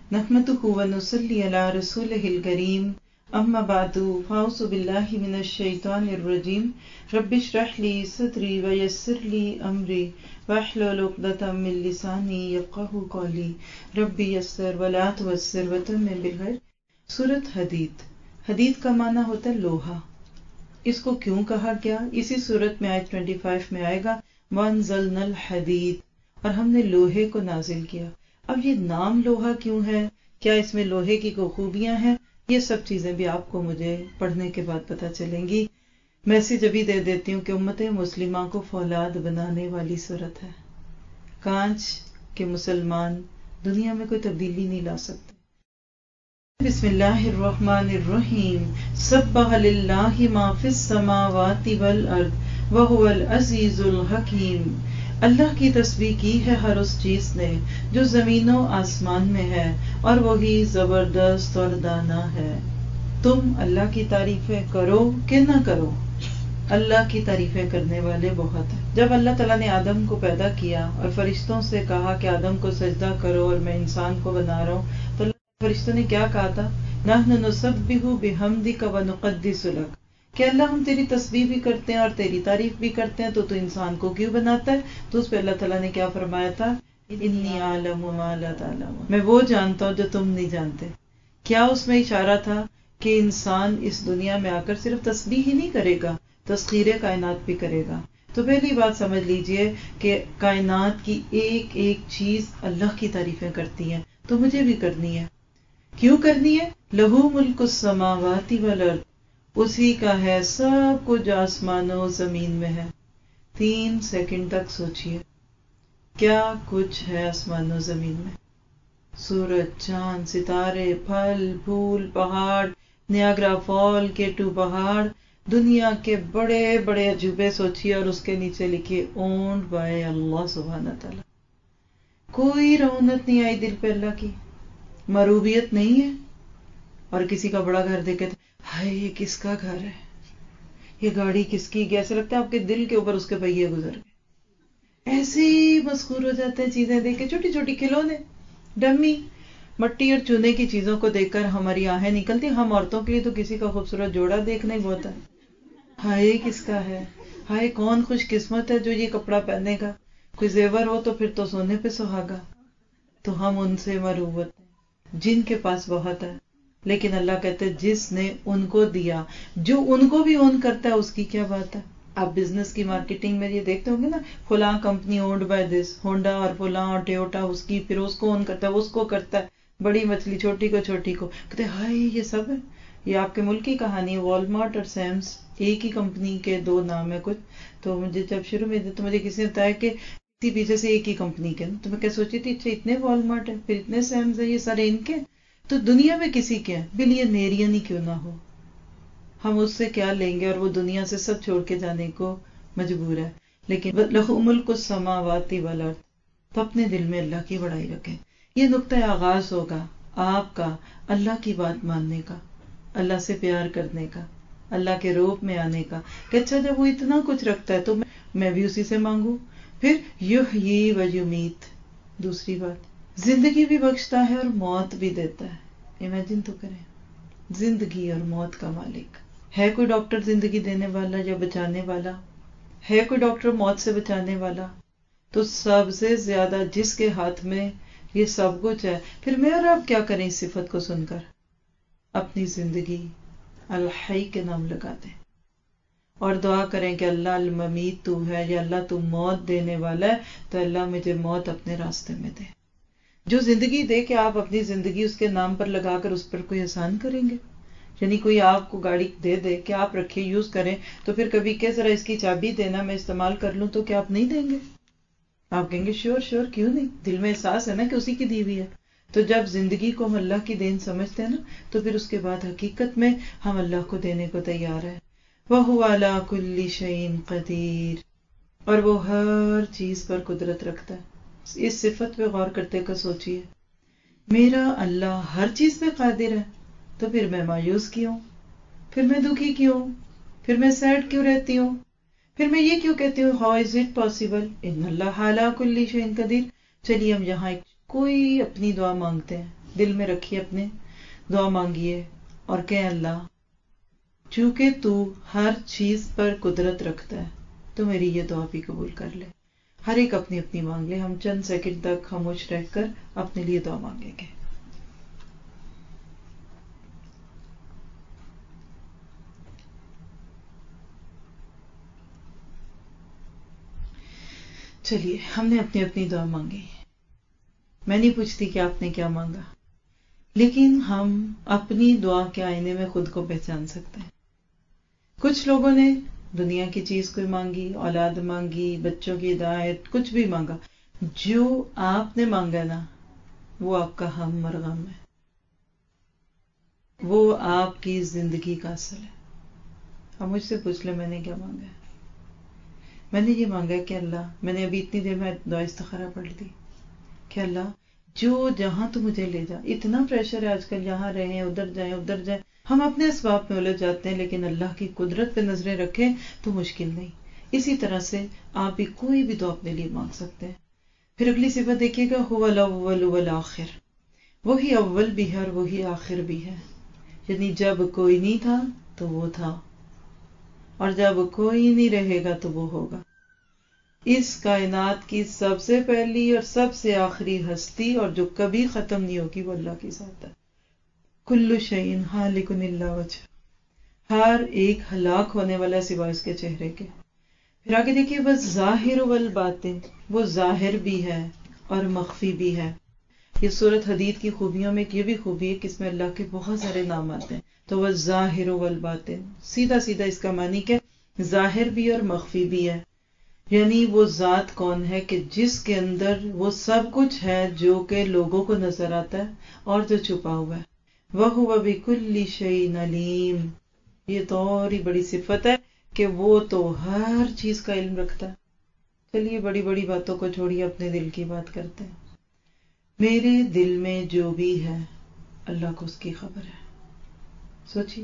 نحمده ونصلي على رسوله الكريم اما بعد فاعوذ بالله من الشيطان الرجيم رب اشرح لي صدري ويسر لي امري واحلل عقدة من لساني يفقهوا قولي رب يسر ولا تعسر وتمم بالخير۔ सूरत हदीद। हदीद का माना होता है लोहा। इसको क्यों कहा गया, इसी सूरत में आयत 25 में आएगा वअंज़लनल हदीद, और हमने लोहे को नाजिल किया। अब ये नाम लोहा क्यों है, क्या इसमें लोहे की कोई खूबियां हैं, ये सब चीजें भी आपको मुझे पढ़ने के बाद पता चलेंगी। मैसेज अभी दे देती हूँ कि उम्मत मुस्लिमा को फौलाद बनाने वाली सूरत है। कांच के मुसलमान दुनिया में कोई तब्दीली नहीं ला सकते। बिस्मिल्लाहिर्रहमानिर्रहीम। सब्बह लिल्लाहि मा फिस समावाति वल अर्द व हुवल अज़ीज़ुल हकीम। अल्लाह की तस्बीह की है हर उस चीज ने जो जमीनों आसमान में है, और वही जबरदस्त और दाना है। तुम अल्लाह की तारीफें करो कि न करो, अल्लाह की तारीफें करने वाले बहुत हैं। जब अल्लाह ताला ने आदम को पैदा किया और फरिश्तों से कहा कि आदम को सजदा करो और मैं इंसान को बना रहा हूँ, तो फरिश्तों ने क्या कहा था, नहनु नुसब्बिहु बिहम्दिका व नुक़द्दिसु लक, कि अल्लाह हम तेरी तस्बीह भी करते हैं और तेरी तारीफ भी करते हैं, तो तू इंसान को क्यों बनाता है। तो उस पे अल्लाह ताला ने क्या फरमाया था, इन्नी आलमु मा ला तालमून, मैं वो जानता हूँ जो तुम नहीं जानते। क्या उसमें इशारा था कि इंसान इस दुनिया में आकर सिर्फ तस्बीह ही नहीं करेगा, तस्खीरे कायनात भी करेगा। तो पहली बात समझ लीजिए कि कायनात की एक एक चीज अल्लाह की तारीफें करती है, तो मुझे भी करनी है। क्यों करनी है, लहू मुल्कुस समावाति वल अर्द, उसी का है सब कुछ आसमानों जमीन में है। 3 सेकंड तक सोचिए, क्या कुछ है आसमानों जमीन में। सूरज, चांद, सितारे, फल फूल, पहाड़, नियाग्रा फॉल, केटू पहाड़, दुनिया के बड़े बड़े अजूबे सोचिए, और उसके नीचे लिखिए ओन्ड बाय अल्लाह सुब्हान तआला। कोई रौनक नहीं आई दिल पे अल्लाह की, मरूबियत नहीं है। और किसी का बड़ा घर देखे तो हाय ये किसका घर है, ये गाड़ी किसकी, ऐसे लगता है आपके दिल के ऊपर उसके पहिए गुजर गए। ऐसे ही मस्कूर हो जाते हैं चीजें देख के, छोटी छोटी खिलौने, डमी, मट्टी और चूने की चीजों को देखकर हमारी आहें निकलती। हम औरतों के लिए तो किसी का खूबसूरत जोड़ा देखना ही बहुत है। हाय किसका है, हाय कौन खुश किस्मत है जो ये कपड़ा पहनेगा। कोई जेवर हो तो फिर तो सोने पे सुहागा। तो हम उनसे मरूबत हैं जिनके पास बहुत है, लेकिन अल्लाह कहते हैं जिसने उनको दिया, जो उनको भी ओन करता है उसकी क्या बात है। आप बिजनेस की मार्केटिंग में ये देखते होंगे ना, फुला company owned by this, Honda और फुला और टोयोटा उसकी, फिर उसको ओन करता है, उसको करता है। बड़ी मछली छोटी को कहते हाय ये सब है। ये आपके मुल्क की कहानी है। वॉलमार्ट और सैम्स एक ही कंपनी के दो नाम है कुछ। तो मुझे जब शुरू में तो मुझे किसी ने बताया कि इसी पीछे से एक ही कंपनी के, तो मैं क्या सोची थी, अच्छा इतने वॉलमार्ट है, फिर इतने सैम्स है, ये सारे इनके। तो दुनिया में किसी के बिलियनेरियन ही क्यों ना हो, हम उससे क्या लेंगे, और वो दुनिया से सब छोड़ के जाने को मजबूर है। लेकिन लहू मुल्कुस समावाति वल अर्द, तो अपने दिल में अल्लाह की बड़ाई रखें। ये नुक्ता आगाज होगा आपका अल्लाह की बात मानने का, अल्लाह से प्यार करने का, अल्लाह के रूप में आने का, कि अच्छा जब वो इतना कुछ रखता है तो मैं भी उसी से मांगू। फिर युहयी व युमीत, दूसरी बात, जिंदगी भी बख्शता है और मौत भी देता है। इमेजिन तो करें, जिंदगी और मौत का मालिक है। कोई डॉक्टर जिंदगी देने वाला या बचाने वाला है, कोई डॉक्टर मौत से बचाने वाला। तो सबसे ज्यादा जिसके हाथ में ये सब कुछ है, फिर मैं और आप क्या करें इस सिफत को सुनकर, अपनी जिंदगी अल हई के नाम लगा दें और दुआ करें कि अल्लाह अल ममीत तू है, या अल्लाह तू मौत देने वाला है, तो अल्लाह मुझे मौत अपने रास्ते में दे। जो जिंदगी दे के आप अपनी जिंदगी उसके नाम पर लगाकर उस पर कोई एहसान करेंगे। यानी कोई आपको गाड़ी दे दे कि आप रखिए यूज करें, तो फिर कभी के जरा इसकी चाबी देना मैं इस्तेमाल कर लूं, तो क्या आप नहीं देंगे। आप कहेंगे श्योर श्योर, क्यों नहीं, दिल में एहसास है ना कि उसी की दी हुई है। तो जब जिंदगी को हम अल्लाह की देन समझते हैं ना, तो फिर उसके बाद हकीकत में हम अल्लाह को देने को तैयार है। वहुवा अला कुल्ली शैइन कदीर, और वो हर चीज पर कुदरत रखता है। इस सिफत पे गौर करते कर सोचिए, मेरा अल्लाह हर चीज पे कादिर है, तो फिर मैं मायूस क्यों, फिर मैं दुखी क्यों, फिर मैं सैड क्यों रहती हूँ, फिर मैं ये क्यों कहती हूँ हाउ इज इट पॉसिबल, इन्नल्लाह अला कुल्ली शैइन कदीर। चलिए हम यहाँ कोई अपनी दुआ मांगते हैं, دل میں رکھیے، اپنے دعا مانگیے اور کہیں اللہ چونکہ تو ہر چیز پر قدرت رکھتا ہے تو میری یہ دعا بھی قبول کر لے۔ ہر ایک اپنی اپنی مانگ لے، ہم چند سیکنڈ تک خاموش رہ کر اپنے لیے دعا مانگیں گے۔ چلیے، ہم نے اپنی اپنی دعا مانگی، میں نہیں پوچھتی کہ آپ نے کیا مانگا، لیکن ہم اپنی دعا کے آئینے میں خود کو پہچان سکتے ہیں۔ کچھ لوگوں نے دنیا کی چیز کوئی مانگی، اولاد مانگی، بچوں کی ہدایت، کچھ بھی مانگا۔ جو آپ نے مانگا نا وہ آپ کا ہم اور غم ہے، وہ آپ کی زندگی کا اصل ہے۔ اب مجھ سے پوچھ لیں میں نے کیا مانگا ہے؟ میں نے یہ مانگا کہ اللہ، میں نے ابھی اتنی دیر میں دعا استخارہ پڑھ دی کہ اللہ جو جہاں تو مجھے لے جا۔ اتنا پریشر ہے آج کل، یہاں رہیں ادھر جائیں ادھر جائیں، ہم اپنے اسباب میں الجھ جاتے ہیں، لیکن اللہ کی قدرت پہ نظریں رکھیں تو مشکل نہیں۔ اسی طرح سے آپ بھی کوئی بھی دعا اپنے لیے مانگ سکتے ہیں۔ پھر اگلی صفت دیکھیے گا، هو الاول والآخر، وہی اول بھی ہے اور وہی آخر بھی ہے، یعنی جب کوئی نہیں تھا تو وہ تھا، اور جب کوئی نہیں رہے گا تو وہ ہوگا۔ اس کائنات کی سب سے پہلی اور سب سے آخری ہستی اور جو کبھی ختم نہیں ہوگی وہ اللہ کی ذات ہے۔ کل شیء ہالک الا وجہ، ہر ایک ہلاک ہونے والا سوائے اس کے چہرے کے۔ پھر آگے دیکھیے، بس ظاہر والباطن، وہ ظاہر بھی ہے اور مخفی بھی ہے۔ یہ سورۃ حدید کی خوبیوں میں یہ بھی خوبی ہے کہ اس میں اللہ کے بہت سارے نام آتے ہیں۔ تو وہ ظاہر والباطن، سیدھا سیدھا اس کا معنی کہ ظاہر بھی اور مخفی بھی ہے، یعنی وہ ذات کون ہے کہ جس کے اندر وہ سب کچھ ہے جو کہ لوگوں کو نظر آتا ہے اور جو چھپا ہوا ہے۔ وَهُوَ بِكُلِّ شَيْءٍ عَلِيمٌ، یہ تو اور ہی بڑی صفت ہے کہ وہ تو ہر چیز کا علم رکھتا ہے۔ چلیے بڑی بڑی باتوں کو چھوڑیے، اپنے دل کی بات کرتے ہیں۔ میرے دل میں جو بھی ہے اللہ کو اس کی خبر ہے۔ سوچیے،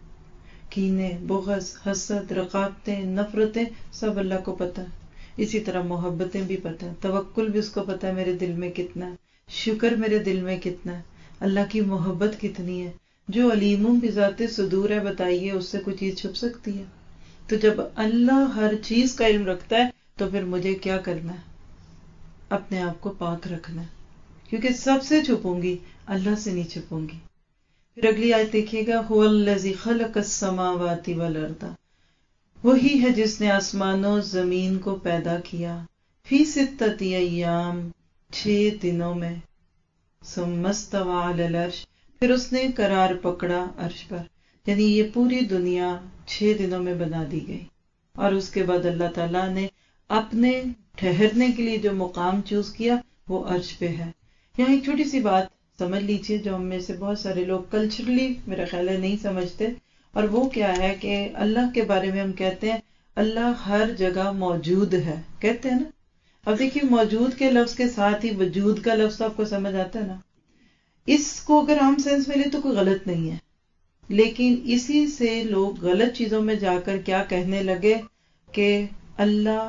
کینے، بغض، حسد، رقابتیں، نفرتیں، سب اللہ کو پتہ ہے۔ اسی طرح محبتیں بھی پتہ ہے، توکل بھی اس کو پتہ ہے میرے دل میں کتنا ہے، شکر میرے دل میں کتنا ہے، اللہ کی محبت کتنی ہے۔ جو علیم بذات صدور ہے، بتائیے اس سے کوئی چیز چھپ سکتی ہے؟ تو جب اللہ ہر چیز کا علم رکھتا ہے تو پھر مجھے کیا کرنا ہے؟ اپنے آپ کو پاک رکھنا ہے، کیونکہ سب سے چھپوں گی، اللہ سے نہیں چھپوں گی۔ پھر اگلی آیت دیکھیے گا، هو الذی خلق السماوات والارض، وہی ہے جس نے آسمانوں زمین کو پیدا کیا، فی ستۃ ایام، 6 دنوں میں، ثم استوى علی العرش، پھر اس نے قرار پکڑا عرش پر، یعنی یہ پوری دنیا 6 دنوں میں بنا دی گئی، اور اس کے بعد اللہ تعالیٰ نے اپنے ٹھہرنے کے لیے جو مقام چوز کیا وہ عرش پہ ہے۔ یہاں ایک چھوٹی سی بات سمجھ لیجیے جو ہم میں سے بہت سارے لوگ کلچرلی میرا خیال ہے نہیں سمجھتے، اور وہ کیا ہے کہ اللہ کے بارے میں ہم کہتے ہیں اللہ ہر جگہ موجود ہے، کہتے ہیں نا۔ اب دیکھیے، موجود کے لفظ کے ساتھ ہی وجود کا لفظ آپ کو سمجھ آتا ہے نا۔ اس کو اگر عام سینس میں لے تو کوئی غلط نہیں ہے، لیکن اسی سے لوگ غلط چیزوں میں جا کر کیا کہنے لگے کہ اللہ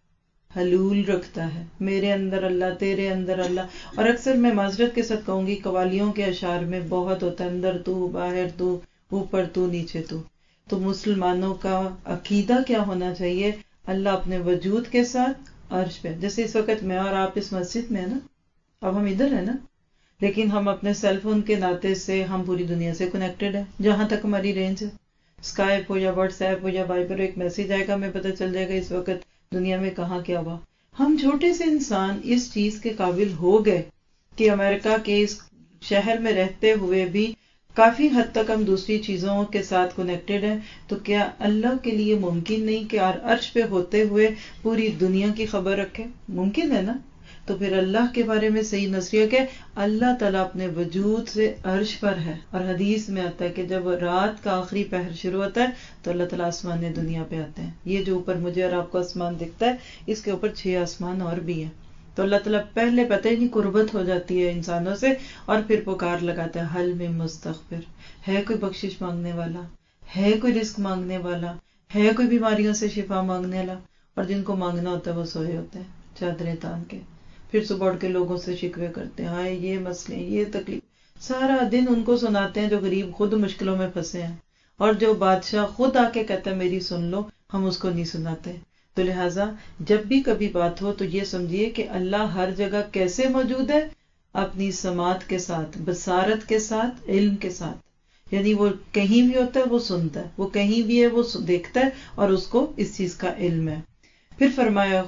حلول رکھتا ہے، میرے اندر اللہ، تیرے اندر اللہ۔ اور اکثر میں معذرت کے ساتھ کہوں گی، قوالیوں کے اشعار میں بہت ہوتا ہے اندر تو، باہر تو، اوپر تو، نیچے تو۔ تو مسلمانوں کا عقیدہ کیا ہونا چاہیے؟ اللہ اپنے وجود کے ساتھ عرش پہ، جیسے اس وقت میں اور آپ اس مسجد میں ہیں نا، اب ہم ادھر ہیں نا، لیکن ہم اپنے سیل فون کے ناطے سے ہم پوری دنیا سے کنیکٹڈ ہیں، جہاں تک ہماری رینج ہے۔ اسکائپ ہو یا واٹس ایپ ہو یا وائبر، ایک میسج آئے گا، ہمیں پتہ چل جائے گا اس وقت دنیا میں کہاں کیا ہوا۔ ہم چھوٹے سے انسان اس چیز کے قابل ہو گئے کہ امریکہ کے اس شہر میں رہتے ہوئے بھی کافی حد تک ہم دوسری چیزوں کے ساتھ کنیکٹڈ ہیں۔ تو کیا اللہ کے لیے ممکن نہیں کہ عرش پہ ہوتے ہوئے پوری دنیا کی خبر رکھے؟ ممکن ہے نا۔ تو پھر اللہ کے بارے میں صحیح نظریہ کہ اللہ تعالیٰ اپنے وجود سے عرش پر ہے، اور حدیث میں آتا ہے کہ جب رات کا آخری پہر شروع ہوتا ہے تو اللہ تعالیٰ آسمان دنیا پہ آتے ہیں۔ یہ جو اوپر مجھے اور آپ کو آسمان دکھتا ہے، اس کے اوپر 6 آسمان اور بھی ہیں۔ تو اللہ تعالیٰ پہلے پتہ ہی نہیں قربت ہو جاتی ہے انسانوں سے، اور پھر پکار لگاتا ہے، حل من مستغفر، ہے کوئی بخشش مانگنے والا، ہے کوئی رزق مانگنے والا، ہے کوئی بیماریوں سے شفا مانگنے والا۔ اور جن کو مانگنا ہوتا ہے وہ سوئے ہوتے ہیں چادریں تان کے، پھر صبح اٹھ کے لوگوں سے شکوے کرتے ہیں، ہائے یہ مسئلے، یہ تکلیف۔ سارا دن ان کو سناتے ہیں جو غریب خود مشکلوں میں پھنسے ہیں، اور جو بادشاہ خود آ کے کہتا ہے میری سن لو، ہم اس کو نہیں سناتے۔ تو لہٰذا جب بھی کبھی بات ہو تو یہ سمجھیے کہ اللہ ہر جگہ کیسے موجود ہے، اپنی سماعت کے ساتھ، بصارت کے ساتھ، علم کے ساتھ، یعنی وہ کہیں بھی ہوتا ہے وہ سنتا ہے، وہ کہیں بھی ہے وہ دیکھتا ہے، اور اس کو اس چیز کا علم ہے۔ پھر فرمایا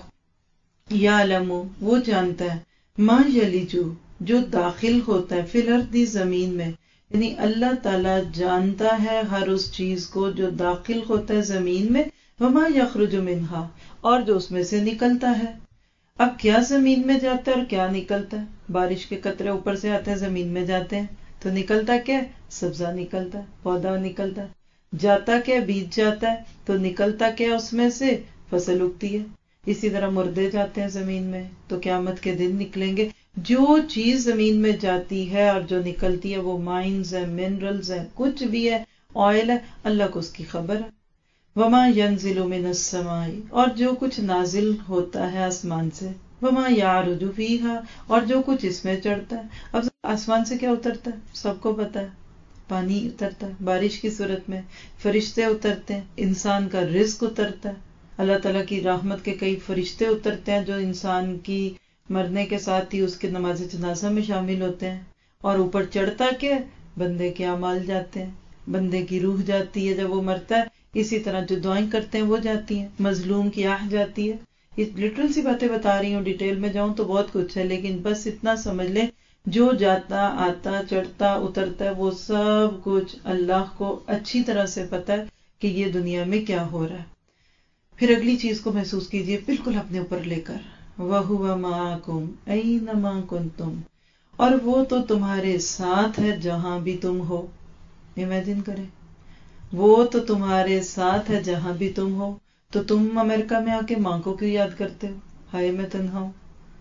یعلم، وہ جانتا ہے، ما یلج، جو داخل ہوتا ہے، فی الارض، زمین میں، یعنی اللہ تعالیٰ جانتا ہے ہر اس چیز کو جو داخل ہوتا ہے زمین میں، وما یخرج منہا، اور جو اس میں سے نکلتا ہے۔ اب کیا زمین میں جاتا ہے اور کیا نکلتا ہے؟ بارش کے قطرے اوپر سے آتے ہیں زمین میں جاتے ہیں تو نکلتا کیا ہے؟ سبزہ نکلتا ہے، پودا نکلتا ہے۔ جاتا کیا؟ بیج جاتا ہے تو نکلتا کیا اس میں سے؟ فصل اگتی ہے۔ اسی طرح مردے جاتے ہیں زمین میں تو قیامت کے دن نکلیں گے۔ جو چیز زمین میں جاتی ہے اور جو نکلتی ہے وہ مائنز ہے، منرلز ہے، کچھ بھی ہے، آئل ہے، اللہ کو اس کی خبر ہے۔ وما ينزل من السماء، اور جو کچھ نازل ہوتا ہے آسمان سے، وما يعرج فيها، اور جو کچھ اس میں چڑھتا ہے۔ اب آسمان سے کیا اترتا ہے سب کو پتا ہے، پانی اترتا ہے بارش کی صورت میں، فرشتے اترتے ہیں، انسان کا رزق اترتا ہے، اللہ تعالیٰ کی رحمت کے کئی فرشتے اترتے ہیں جو انسان کی مرنے کے ساتھ ہی اس کے نماز جنازہ میں شامل ہوتے ہیں۔ اور اوپر چڑھتا کیا؟ بندے کے اعمال جاتے ہیں، بندے کی روح جاتی ہے جب وہ مرتا ہے، اسی طرح جو دعائیں کرتے ہیں وہ جاتی ہیں، مظلوم کی آہ جاتی ہے۔ یہ لٹرل سی باتیں بتا رہی ہوں، ڈیٹیل میں جاؤں تو بہت کچھ ہے، لیکن بس اتنا سمجھ لیں جو جاتا آتا چڑھتا اترتا ہے وہ سب کچھ اللہ کو اچھی طرح سے پتا ہے کہ یہ دنیا میں کیا ہو رہا ہے۔ پھر اگلی چیز کو محسوس کیجئے بالکل اپنے اوپر لے کر، وَهُوَ مَعَكُمْ أَيْنَمَا كُنْتُمْ، اور وہ تو تمہارے ساتھ ہے جہاں بھی تم ہو۔ امیجن کریں، وہ تو تمہارے ساتھ ہے جہاں بھی تم ہو۔ تو تم امریکہ میں آ کے ماں کو کیوں یاد کرتے ہو؟ ہائے میں تنہا ہوں،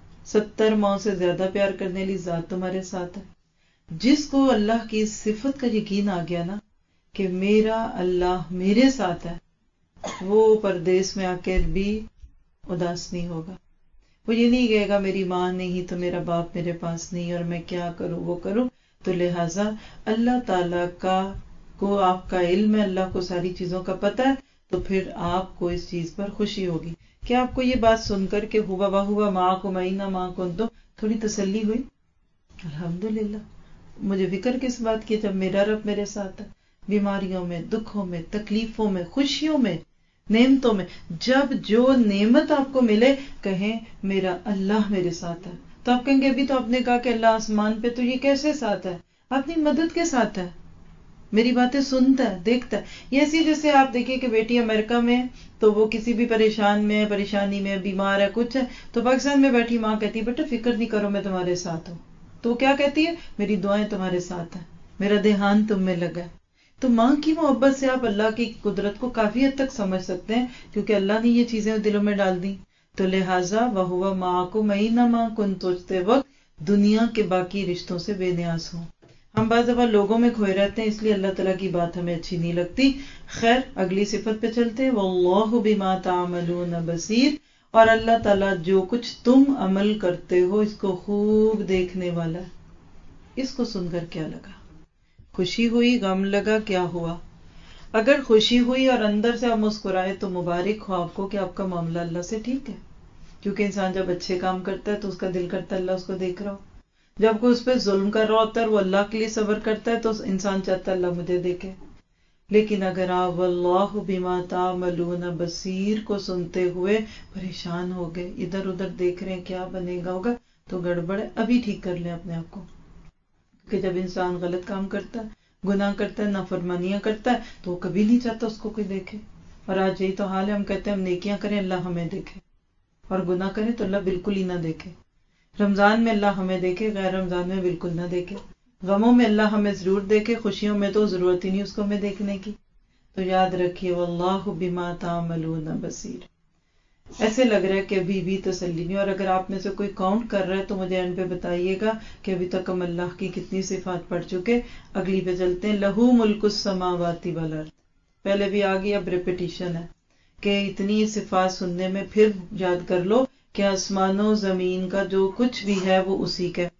70 ماں سے زیادہ پیار کرنے والی ذات تمہارے ساتھ ہے۔ جس کو اللہ کی صفت کا یقین آ گیا نا کہ میرا اللہ میرے ساتھ ہے، وہ پردیس میں آ کے بھی اداس نہیں ہوگا۔ وہ یہ نہیں کہے گا میری ماں نہیں تو میرا باپ میرے پاس نہیں اور میں کیا کروں وہ کروں۔ تو لہٰذا اللہ تعالیٰ کو آپ کا علم ہے، اللہ کو ساری چیزوں کا پتہ ہے، تو پھر آپ کو اس چیز پر خوشی ہوگی۔ کیا آپ کو یہ بات سن کر کہ ہوا معکم اینما کنتم تھوڑی تسلی ہوئی؟ الحمدللہ، مجھے فکر کس بات کی جب میرا رب میرے ساتھ ہے، بیماریوں میں، دکھوں میں، تکلیفوں میں، خوشیوں میں، نعمتوں میں، جب جو نعمت آپ کو ملے کہیں میرا اللہ میرے ساتھ ہے، تو آپ کہیں گے ابھی تو آپ نے کہا کہ اللہ آسمان پہ، تو یہ کیسے ساتھ ہے؟ اپنی مدد کے ساتھ ہے، میری باتیں سنتا ہے، دیکھتا ہے۔ یہ ایسی جیسے آپ دیکھیں کہ بیٹی امریکہ میں تو وہ کسی بھی پریشانی میں بیمار ہے، کچھ ہے، تو پاکستان میں بیٹھی ماں کہتی ہے بیٹا فکر نہیں کرو میں تمہارے ساتھ ہوں، تو وہ کیا کہتی ہے؟ میری دعائیں تمہارے ساتھ ہیں، میرا دھیان تم میں لگا ہے۔ تو ماں کی محبت سے آپ اللہ کی قدرت کو کافی حد تک سمجھ سکتے ہیں، کیونکہ اللہ نے یہ چیزیں دلوں میں ڈال دی۔ تو لہٰذا وَهُوَ مَعَكُمْ أَيْنَمَا كُنْتُمْ سوچتے وقت دنیا کے باقی رشتوں سے بے نیاز ہوں۔ ہم بعض دفعہ لوگوں میں کھوئے رہتے ہیں، اس لیے اللہ تعالیٰ کی بات ہمیں اچھی نہیں لگتی۔ خیر، اگلی صفت پہ چلتے ہیں، وَاللَّهُ بِمَا تَعْمَلُونَ بَصِيرٌ، اور اللہ تعالیٰ جو کچھ تم عمل کرتے ہو اس کو خوب دیکھنے والا ہے۔ اس کو سن کر کیا لگا؟ خوشی ہوئی، غم لگا، کیا ہوا؟ اگر خوشی ہوئی اور اندر سے آپ مسکرائے تو مبارک ہو آپ کو کہ آپ کا معاملہ اللہ سے ٹھیک ہے، کیونکہ انسان جب اچھے کام کرتا ہے تو اس کا دل کرتا ہے اللہ اس کو دیکھ رہا ہو۔ جب کوئی اس پہ ظلم کر رہا ہوتا ہے اور وہ اللہ کے لیے صبر کرتا ہے تو انسان چاہتا ہے اللہ مجھے دیکھے۔ لیکن اگر آپ واللہ بما تعملون بصیر کو سنتے ہوئے پریشان ہو گئے، ادھر ادھر دیکھ رہے ہیں کیا بنے گا ہوگا، تو گڑبڑ ہے، ابھی ٹھیک کر لیں اپنے آپ کو۔ کہ جب انسان غلط کام کرتا ہے، گناہ کرتا ہے، نافرمانیاں کرتا ہے، تو وہ کبھی نہیں چاہتا اس کو کوئی دیکھے۔ اور آج یہی تو حال ہے، ہم کہتے ہیں ہم نیکیاں کریں اللہ ہمیں دیکھے، اور گناہ کریں تو اللہ بالکل ہی نہ دیکھے۔ رمضان میں اللہ ہمیں دیکھے، غیر رمضان میں بالکل نہ دیکھے۔ غموں میں اللہ ہمیں ضرور دیکھے، خوشیوں میں تو ضرورت ہی نہیں اس کو ہمیں دیکھنے کی۔ تو یاد رکھیے واللہ بما تعملون بصیر۔ ایسے لگ رہا ہے کہ ابھی بھی تسلی نہیں، اور اگر آپ میں سے کوئی کاؤنٹ کر رہا ہے تو مجھے اینڈ پہ بتائیے گا کہ ابھی تک ہم اللہ کی کتنی صفات پڑھ چکے۔ اگلی پہ چلتے ہیں، لہو ملک السماوات والارض۔ پہلے بھی آ گئی، اب ریپیٹیشن ہے کہ اتنی صفات سننے میں پھر یاد کر لو کہ آسمانوں زمین کا جو کچھ بھی ہے وہ اسی کا ہے۔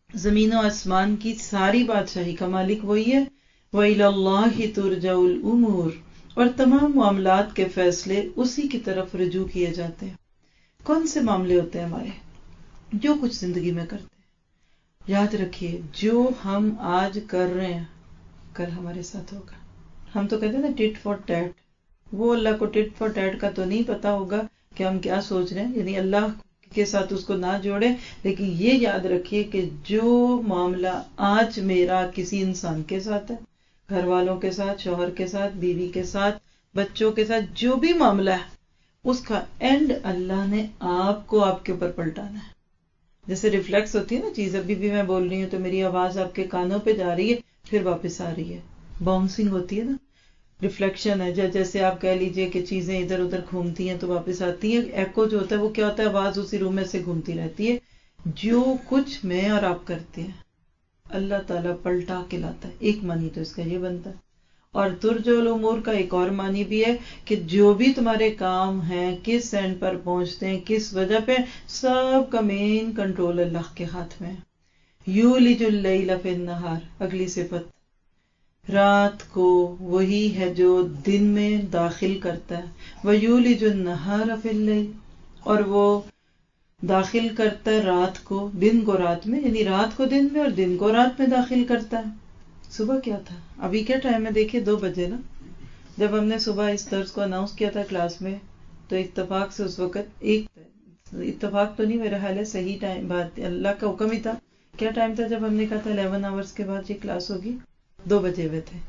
زمین و آسمان کی ساری بادشاہی کا مالک وہی ہے. وَإِلَى اللَّهِ تُرْجَعُ الْأُمُورُ، اور تمام معاملات کے فیصلے اسی کی طرف رجوع کیے جاتے ہیں. کون سے معاملے ہوتے ہیں ہمارے؟ جو کچھ زندگی میں کرتے ہیں، یاد رکھیے جو ہم آج کر رہے ہیں کل ہمارے ساتھ ہوگا. ہم تو کہتے ہیں نا ٹٹ فار ٹیٹ، وہ اللہ کو ٹٹ فار ٹیٹ کا تو نہیں پتا ہوگا کہ ہم کیا سوچ رہے ہیں، یعنی اللہ کے ساتھ اس کو نہ جوڑے. لیکن یہ یاد رکھیے کہ جو معاملہ آج میرا کسی انسان کے ساتھ ہے، گھر والوں کے ساتھ، شوہر کے ساتھ، بیوی کے ساتھ، بچوں کے ساتھ، جو بھی معاملہ ہے اس کا اینڈ اللہ نے آپ کو آپ کے اوپر پلٹانا ہے. جیسے ریفلیکس ہوتی ہے نا چیز، ابھی بھی میں بول رہی ہوں تو میری آواز آپ کے کانوں پہ جا رہی ہے پھر واپس آ رہی ہے، باؤنسنگ ہوتی ہے نا، ریفلیکشن ہے. جیسے آپ کہہ لیجئے کہ چیزیں ادھر ادھر گھومتی ہیں تو واپس آتی ہیں. ایکو جو ہوتا ہے وہ کیا ہوتا ہے؟ آواز اسی روم میں سے گھومتی رہتی ہے. جو کچھ میں اور آپ کرتے ہیں اللہ تعالیٰ پلٹا کے لاتا ہے. ایک معنی تو اس کا یہ بنتا ہے. اور ترجع الامور کا ایک اور معنی بھی ہے کہ جو بھی تمہارے کام ہیں کس اینڈ پر پہنچتے ہیں، کس وجہ پہ، سب کا مین کنٹرول اللہ کے ہاتھ میں ہے. یولج اللیل فی النہار، اگلی صفت، رات کو وہی ہے جو دن میں داخل کرتا ہے. وَيُولِجُ النَّهَارَ فِي اللَّيْلِ، اور وہ داخل کرتا ہے رات کو، دن کو رات میں، یعنی رات کو دن میں اور دن کو رات میں داخل کرتا ہے. صبح کیا تھا؟ ابھی کیا ٹائم ہے؟ دیکھیے 2 بجے نا. جب ہم نے صبح اس درس کو اناؤنس کیا تھا کلاس میں تو اتفاق سے اس وقت، ایک اتفاق تو نہیں، میرا خیال ہے صحیح ٹائم، بات اللہ کا حکم ہی تھا. کیا ٹائم تھا جب ہم نے کہا تھا 11 آورز کے بعد یہ کلاس ہوگی؟ 2 بجے ہوئے تھے.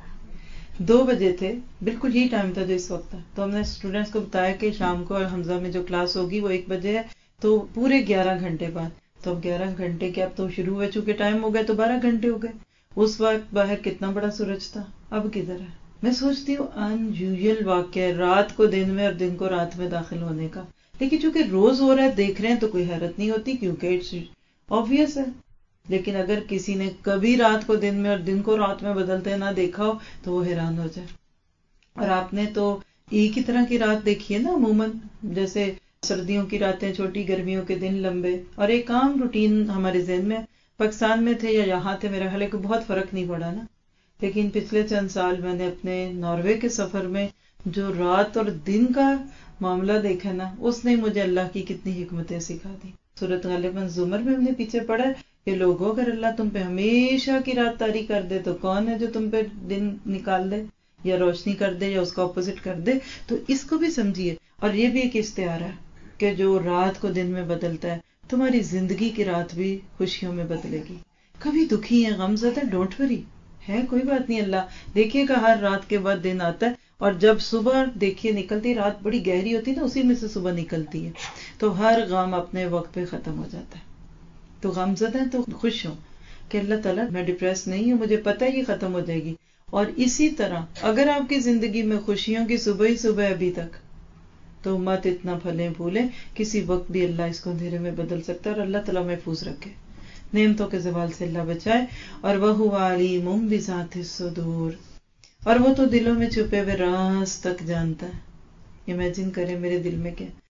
2 بجے تھے، بالکل یہی ٹائم تھا جو اس وقت تھا. تو ہم نے اسٹوڈینٹس کو بتایا کہ شام کو اور حمزہ میں جو کلاس ہوگی وہ 1 بجے ہے، تو پورے 11 گھنٹے بعد. تو اب 11 گھنٹے کے اب تو شروع ہو چکے، ٹائم ہو گئے تو 12 گھنٹے ہو گئے. اس وقت باہر کتنا بڑا سورج تھا، اب کدھر ہے؟ میں سوچتی ہوں ان یوزل واقعہ ہے رات کو دن میں اور دن کو رات میں داخل ہونے کا. لیکن چونکہ روز ہو رہا ہے، دیکھ رہے ہیں، تو کوئی حیرت نہیں ہوتی کیونکہ اٹس آبویس ہے. لیکن اگر کسی نے کبھی رات کو دن میں اور دن کو رات میں بدلتے نہ دیکھا ہو تو وہ حیران ہو جائے. اور آپ نے تو ایک ہی طرح کی رات دیکھی ہے نا عموماً، جیسے سردیوں کی راتیں چھوٹی، گرمیوں کے دن لمبے، اور ایک عام روٹین ہمارے ذہن میں. پاکستان میں تھے یا یہاں تھے میرا خیال ہے کہ بہت فرق نہیں پڑا نا. لیکن پچھلے چند سال میں نے اپنے ناروے کے سفر میں جو رات اور دن کا معاملہ دیکھا نا، اس نے مجھے اللہ کی کتنی حکمتیں سکھا دی. سورۃ غالباً زمر میں ہم نے پیچھے پڑھا ہے کہ لوگوں اگر اللہ تم پہ ہمیشہ کی رات طاری کر دے تو کون ہے جو تم پہ دن نکال دے یا روشنی کر دے یا اس کا اپوزٹ کر دے. تو اس کو بھی سمجھیے. اور یہ بھی ایک استعارہ ہے کہ جو رات کو دن میں بدلتا ہے، تمہاری زندگی کی رات بھی خوشیوں میں بدلے گی. کبھی دکھی ہے، غم زدہ، ڈونٹ وری، ہے کوئی بات نہیں. اللہ دیکھیے کہ ہر رات کے بعد دن آتا ہے، اور جب صبح دیکھیے نکلتی، رات بڑی گہری ہوتی ہے نا، اسی میں سے صبح نکلتی ہے، تو ہر غم اپنے وقت پہ ختم ہو جاتا ہے. تو غم زدہ ہے تو خوش ہوں کہ اللہ تعالیٰ میں ڈپریس نہیں ہوں، مجھے پتہ ہے یہ ختم ہو جائے گی. اور اسی طرح اگر آپ کی زندگی میں خوشیوں کی صبح ہی صبح ابھی تک، تو مت اتنا پھلیں پھولیں، کسی وقت بھی اللہ اس کو اندھیرے میں بدل سکتا ہے. اور اللہ تعالیٰ محفوظ رکھے، نعمتوں کے زوال سے اللہ بچائے. اور وَهُوَ عَلِيمٌ بِذَاتِ الصُّدُورِ، اور وہ تو دلوں میں چھپے ہوئے راز تک جانتا ہے. امیجن کریں میرے دل میں کیا